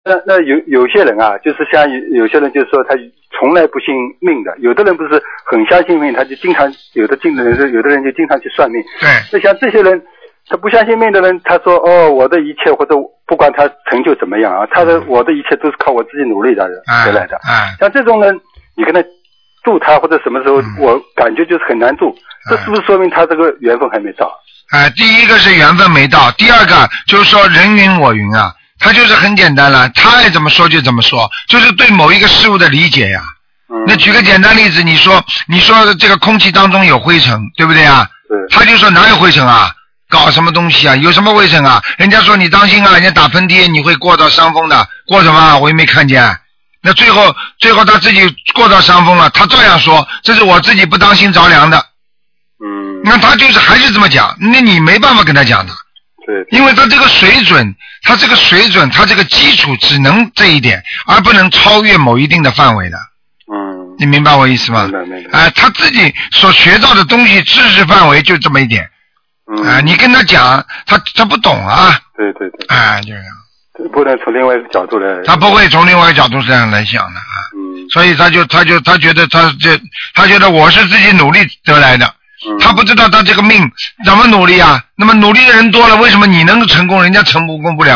那有些人啊，就是像有些人就是说他从来不信命的，有的人不是很相信命，他就经常有的人就经常去算命。 对。 那像这些人，他不相信命的人，他说哦，我的一切或者不管他成就怎么样啊，我的一切都是靠我自己努力的得来的。像这种人，你跟他度他或者什么时候，我感觉就是很难度。这是不是说明他这个缘分还没到？ 第一个是缘分没到，第二个就是说人云我云啊，他就是很简单了，他爱怎么说就怎么说，就是对某一个事物的理解呀。那举个简单例子，你说这个空气当中有灰尘，对不对啊？ 对。 他就说哪有灰尘啊？搞什么东西啊？有什么灰尘啊？人家说你当心啊，人家打喷嚏你会过到伤风的，过什么？我也没看见。那最后他自己过到伤风了，他照样说这是我自己不当心着凉的。那他就是还是这么讲，那你没办法跟他讲的。 对。 因为他这个水准，他这个基础只能这一点，而不能超越某一定的范围的。你明白我意思吗？ 明白。 他自己所学到的东西知识范围就这么一点。你跟他讲，他不懂啊。 对。就这样。不能从另外一个角度来。 他不会从另外一个角度这样来想的啊。所以他觉得他觉得我是自己努力得来的。他不知道他这个命怎么努力啊？那么努力的人多了，为什么你能成功，人家成功不了